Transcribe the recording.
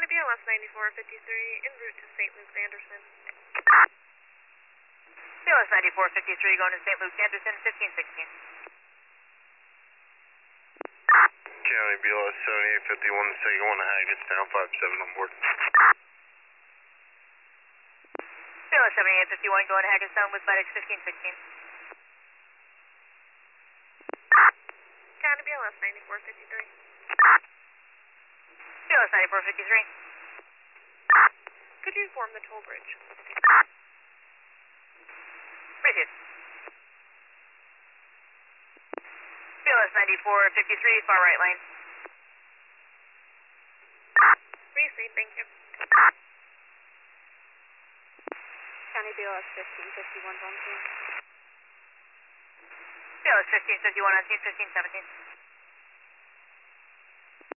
BLS 9453 en route to St. Luke's Anderson. BLS 9453 going to St. Luke's Anderson, 1516. County BLS 7851, the second one to Hagerstown, 57 on board. BLS 7851 going to Hagerstown with FedEx 1516. County BLS 9453. BLS 9453. Could you inform the toll bridge? Received. BLS 9453, far right lane. Received, thank you. County BLS 1551 on scene. BLS 1551 on scene, 1517.